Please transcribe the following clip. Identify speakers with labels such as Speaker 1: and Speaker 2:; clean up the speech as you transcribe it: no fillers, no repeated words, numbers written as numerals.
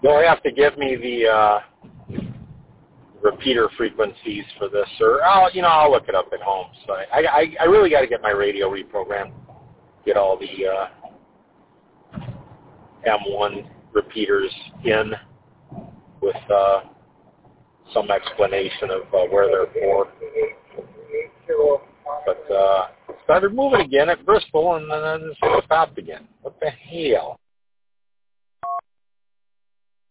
Speaker 1: You'll have to give me the repeater frequencies for this, or I'll look it up at home. So I really got to get my radio reprogrammed, get all the M1 repeaters in with some explanation of where they're for. But started moving again at Bristol, and then it stopped again. What the hell?